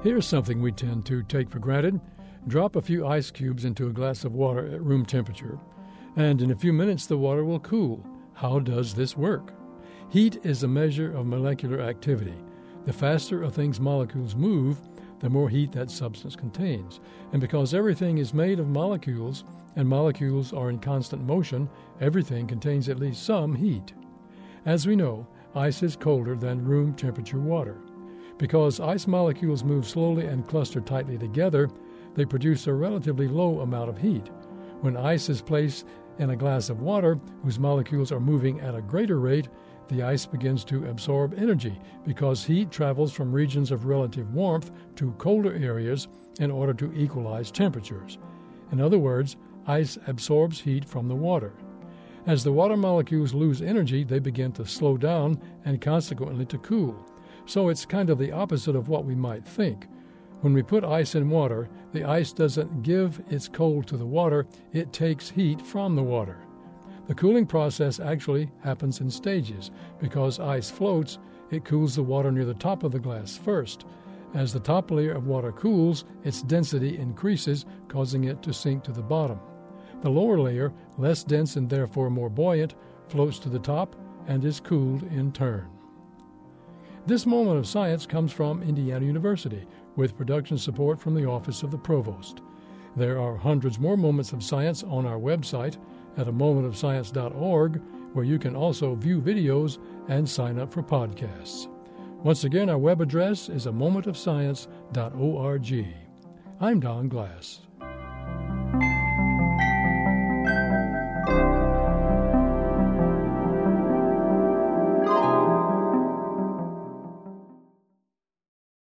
Here's something we tend to take for granted. Drop a few ice cubes into a glass of water at room temperature, and in a few minutes the water will cool. How does this work? Heat is a measure of molecular activity. The faster a thing's molecules move, the more heat that substance contains. And because everything is made of molecules, and molecules are in constant motion, everything contains at least some heat. As we know, ice is colder than room temperature water. Because ice molecules move slowly and cluster tightly together, they produce a relatively low amount of heat. When ice is placed in a glass of water whose molecules are moving at a greater rate, the ice begins to absorb energy because heat travels from regions of relative warmth to colder areas in order to equalize temperatures. In other words, ice absorbs heat from the water. As the water molecules lose energy, they begin to slow down and consequently to cool. So it's kind of the opposite of what we might think. When we put ice in water, the ice doesn't give its cold to the water, it takes heat from the water. The cooling process actually happens in stages. Because ice floats, it cools the water near the top of the glass first. As the top layer of water cools, its density increases, causing it to sink to the bottom. The lower layer, less dense and therefore more buoyant, floats to the top and is cooled in turn. This moment of science comes from Indiana University, with production support from the Office of the Provost. There are hundreds more moments of science on our website at amomentofscience.org, where you can also view videos and sign up for podcasts. Once again, our web address is amomentofscience.org. I'm Don Glass.